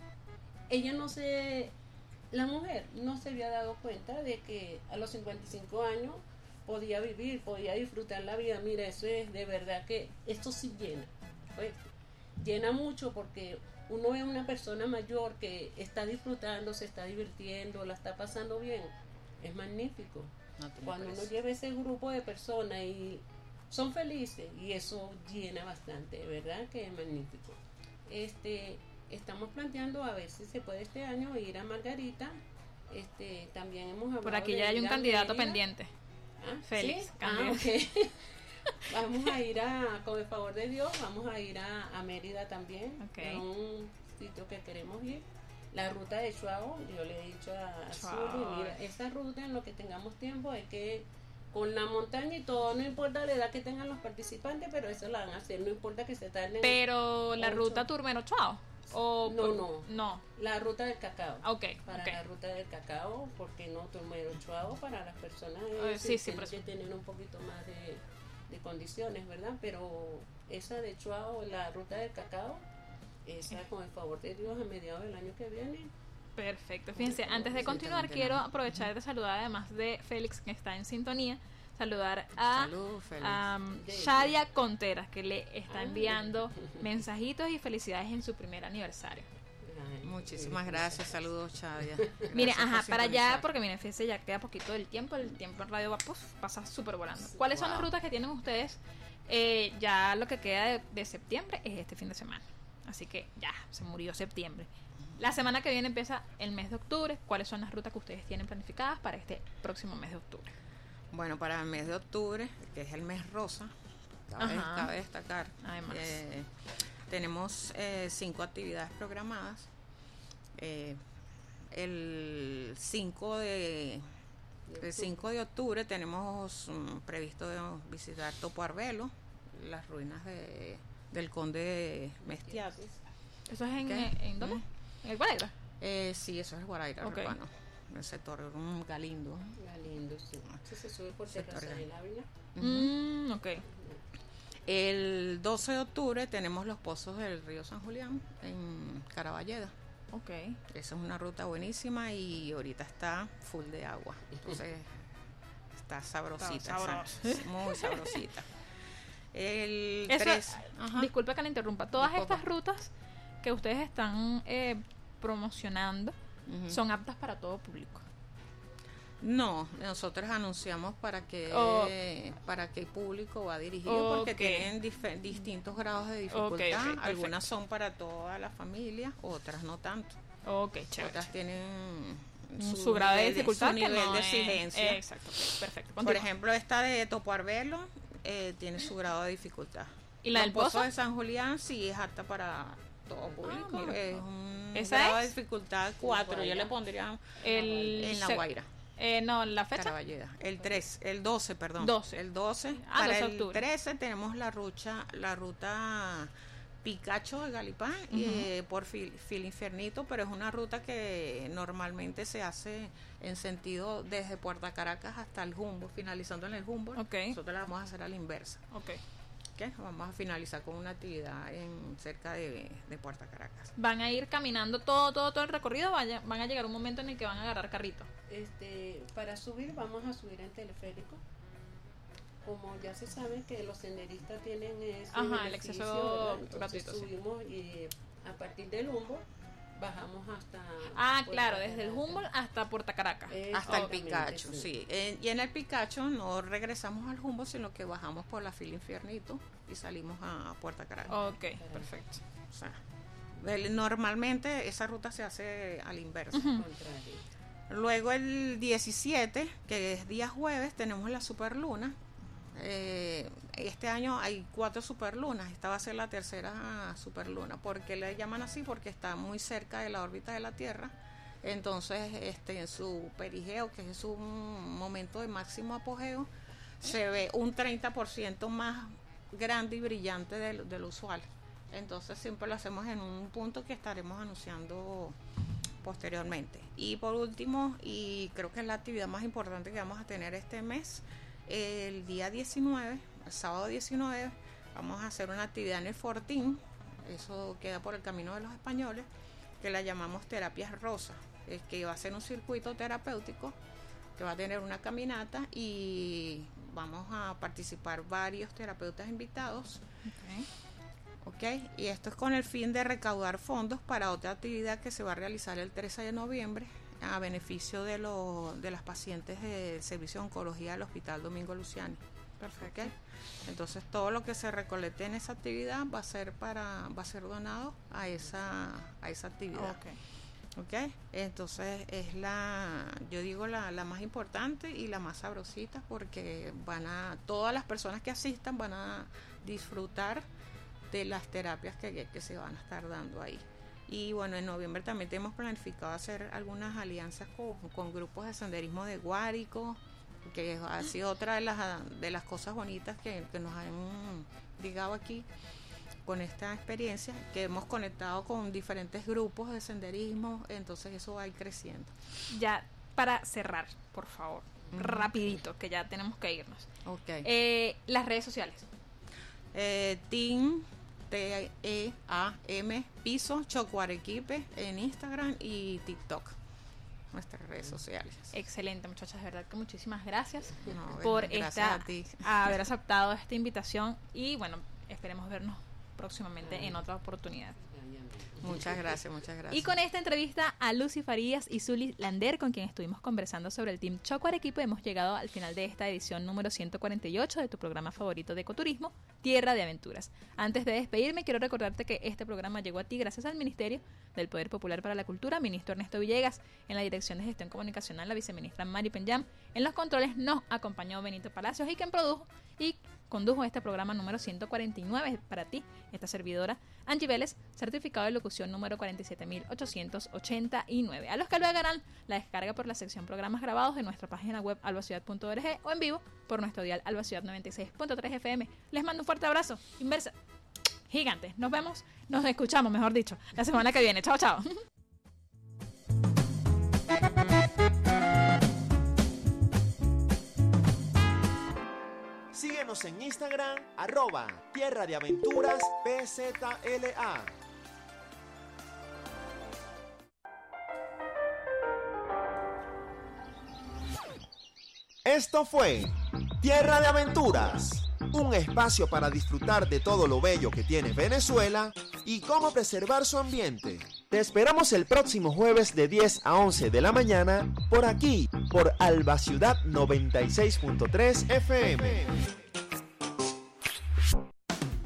Q: ella no se... La mujer no se había dado cuenta de que a los cincuenta y cinco años podía vivir, podía disfrutar la vida. Mira, eso es de verdad que esto sí llena. Pues, llena mucho porque uno ve a una persona mayor que está disfrutando, se está divirtiendo, la está pasando bien. Es magnífico.
P: No tiene
Q: Cuando uno
P: precio.
Q: lleva ese grupo de personas y son felices, y eso llena bastante, ¿verdad? Que es magnífico. Este, estamos planteando a ver si se puede este año ir a Margarita. Este, también hemos hablado
D: Por aquí
Q: de
D: ya hay
Q: ir
D: un
Q: a
D: candidato
Q: Mérida.
D: pendiente.
Q: ¿Ah?
D: Félix,
Q: ¿Sí? Ah,
D: candidato.
Q: ok. Vamos a ir a, con el favor de Dios, vamos a ir a, a Mérida también.
D: Ok.
Q: Es un sitios que queremos ir. La ruta de Chuao, yo le he dicho a, a
D: Chuao.
Q: Zuli, mira, esa ruta en lo que tengamos tiempo es que con la montaña y todo, no importa la edad que tengan los participantes, pero eso la van a hacer, no importa que se tarden.
D: Pero la
Q: ocho.
D: ruta Turmero Chuao. O
Q: No,
D: por-
Q: no.
D: No.
Q: La ruta del cacao.
D: Ok,
Q: Para
D: ok.
Q: la ruta del cacao, porque no Turmero Chuao para las personas
D: Eh,
Q: eh,
D: sí, sí,
Q: tienen
D: por
Q: que
D: eso.
Q: tener un poquito más de, de condiciones, ¿verdad? Pero esa de Chuao, la ruta del cacao, esa con el favor de Dios a mediados del año que viene.
D: Perfecto. Fíjense, antes de
Q: Sí,
D: continuar,
Q: también
D: quiero
Q: tenemos.
D: aprovechar de saludar, además de Félix, que está en sintonía, saludar a
P: Saludos, Félix.
D: am,
P: De-
D: Shadia Conteras, que le está
Q: Ah.
D: enviando mensajitos y felicidades en su primer aniversario.
P: Muchísimas gracias, saludos, Chadia.
D: Mire,
P: Gracias
D: ajá,
P: por
D: para allá,
P: sintonizar.
D: porque miren, fíjense, ya queda poquito del tiempo, el tiempo en radio va, puf, pasa súper volando. ¿Cuáles son las
P: Wow.
D: rutas que tienen ustedes? Eh, ya lo que queda de, de septiembre es este fin de semana, así que ya, se murió septiembre. La semana que viene empieza el mes de octubre. ¿Cuáles son las rutas que ustedes tienen planificadas para este próximo mes de octubre?
P: Bueno, para el mes de octubre, que es el mes rosa, cabe,
D: Ajá.
P: cabe destacar,
D: Además.
P: eh, tenemos eh, cinco actividades programadas. Eh, el cinco de el cinco de octubre tenemos mm, previsto visitar Topo Arbelo, las ruinas de, del conde Mestiates.
D: ¿Eso es en,
P: ¿Qué?
D: en dónde?
P: Mm.
D: ¿En el Guaraira?
P: Eh, sí, eso es Guaraira,
D: Ok.
P: Repano, en el sector mm, Galindo.
Q: Galindo, sí. Ese se sube por
P: Sector
Q: Terraza de
P: Galindo.
Q: Ávila.
D: Mm, ok.
P: El doce de octubre tenemos los pozos del río San Julián en Caraballeda.
D: Ok.
P: Esa es una ruta buenísima y ahorita está full de agua. Entonces está sabrosita.
D: Está sabrosa.
P: esa- muy sabrosita. El
D: Eso-
P: tres. Ajá.
D: Disculpe que le interrumpa. Todas
P: Disculpa.
D: estas rutas que ustedes están eh, promocionando
P: Ujú.
D: son aptas para todo público.
P: No, nosotros anunciamos para que
D: Oh.
P: para qué público va dirigido porque
D: Ok.
P: tienen dif- distintos grados de dificultad.
D: Ok, ok, perfecto.
P: Algunas son para toda la familia, otras no tanto.
D: Ok, chévere.
P: Otras tienen
D: Su, grado de
P: nivel
D: dificultad
P: su
D: que
P: nivel
D: no
P: de
D: es-
P: exigencia.
D: exacto, ok, perfecto.
P: Por
D: Continúa.
P: ejemplo, esta de Topo Arbelo eh, tiene su grado de dificultad.
D: ¿Y la
P: Los
D: del Pozo?
P: Pozos de San Julián sí es apta para todo público.
D: mira.
P: es un
D: ¿Esa
P: grado de
D: es?
P: dificultad cuatro. Yo le pondría
D: El
P: en La
D: se-
P: Guaira.
D: Eh, no, la fecha.
P: Caraballeda. El tres, el doce, perdón.
D: doce.
P: El doce.
D: Ah,
P: Para
D: doce de
P: el
D: octubre.
P: trece tenemos la rucha, la ruta Picacho de Galipán y,
D: Ujú.
P: eh, por Fil, Filinfiernito, pero es una ruta que normalmente se hace en sentido desde Puerto Caracas hasta el Humboldt, finalizando en el Humboldt.
D: Ok.
P: Nosotros la vamos a hacer a la inversa.
D: Ok.
P: ¿Ok? Vamos a finalizar con una actividad en cerca de, de Puerto Caracas.
D: Van a ir caminando todo, todo, todo el recorrido. Vaya, van a llegar un momento en el que van a agarrar carrito.
Q: Este, para subir vamos a subir en teleférico. Como ya se sabe que los senderistas tienen ese
D: Ajá, el
Q: beneficio,
D: acceso
Q: ¿verdad? Entonces
D: gratuito, sí.
Q: subimos y a partir del Humboldt bajamos hasta
D: Ah,
Q: Puerto
D: claro, desde el
Q: Caracas.
D: Humboldt hasta Puerto Caracas.
P: Hasta el
Q: Exactamente,
P: Picacho,
Q: sí.
P: sí. En- y en el Picacho no regresamos al Humboldt, sino que bajamos por la fila Infiernito y salimos a Puerto Caracas.
D: Ok, perfecto.
P: O sea, del- normalmente esa ruta se hace a la inversa.
D: Ujú.
Q: Contrario.
P: Luego el diecisiete, que es día jueves, tenemos la superluna. Eh, este año hay cuatro superlunas. Esta va a ser la tercera superluna. ¿Por qué le llaman así? Porque está muy cerca de la órbita de la Tierra. Entonces, este, en su perigeo, que es su momento de máximo apogeo, se ve un treinta por ciento más grande y brillante de, lo- de lo usual. Entonces, siempre lo hacemos en un punto que estaremos anunciando posteriormente. Y por último, y creo que es la actividad más importante que vamos a tener este mes, el día diecinueve, el sábado diecinueve, vamos a hacer una actividad en el Fortín. Eso queda por el Camino de los Españoles, que la llamamos Terapias Rosa, es que va a ser un circuito terapéutico que va a tener una caminata y vamos a participar varios terapeutas invitados. Ok, y esto es con el fin de recaudar fondos para otra actividad que se va a realizar el trece de noviembre a beneficio de, lo, de las pacientes del Servicio de Oncología del Hospital Domingo Luciani.
D: Perfecto.
P: ¿Ok? Entonces todo lo que se recolecte en esa actividad va a ser para va a ser donado a esa a esa actividad.
D: Ok.
P: ¿Ok? Entonces es la, yo digo la, la más importante y la más sabrosita porque van a, todas las personas que asistan van a disfrutar de las terapias que, que se van a estar dando ahí. Y bueno, en noviembre también tenemos planificado hacer algunas alianzas con, con grupos de senderismo de Guárico, que ha sido otra de las, de las cosas bonitas que, que nos han llegado aquí con esta experiencia, que hemos conectado con diferentes grupos de senderismo, entonces eso va a ir creciendo.
D: Ya para cerrar, por favor, uh-huh. rapidito, que ya tenemos que irnos.
P: Okay.
D: Eh, las redes sociales.
P: Eh, Team T E A M Piso Chocuarequipe en Instagram y TikTok, nuestras redes sociales.
D: Excelente, muchachas, de verdad que muchísimas gracias
P: no,
D: por
P: bueno, gracias
D: esta
P: a ti.
D: haber aceptado esta invitación y bueno, esperemos vernos próximamente en otra oportunidad.
P: Muchas gracias, muchas gracias.
D: Y con esta entrevista a Lucy Farías y Zuli Lander, con quien estuvimos conversando sobre el Team Chocuarequipe, hemos llegado al final de esta edición número ciento cuarenta y ocho de tu programa favorito de ecoturismo, Tierra de Aventuras. Antes de despedirme, quiero recordarte que este programa llegó a ti gracias al Ministerio del Poder Popular para la Cultura, ministro Ernesto Villegas, en la Dirección de Gestión Comunicacional, la viceministra Mari Penyam, en los controles nos acompañó Benito Palacios y quien produjo y condujo este programa número ciento cuarenta y nueve para ti, esta servidora, Angie Vélez, certificado de locución número cuarenta y siete mil ochocientos ochenta y nueve. A los que luego harán la descarga por la sección programas grabados de nuestra página web albaciudad punto org o en vivo por nuestro dial Albaciudad noventa y seis punto tres F M. Les mando un fuerte abrazo, inversa, gigante. Nos vemos, nos escuchamos, mejor dicho, la semana que viene. Chao, chao.
A: Síguenos en Instagram, arroba Tierra de Aventuras P Z L A. Esto fue Tierra de Aventuras, un espacio para disfrutar de todo lo bello que tiene Venezuela y cómo preservar su ambiente. Te esperamos el próximo jueves de diez a once de la mañana por aquí, por Albaciudad noventa y seis punto tres F M.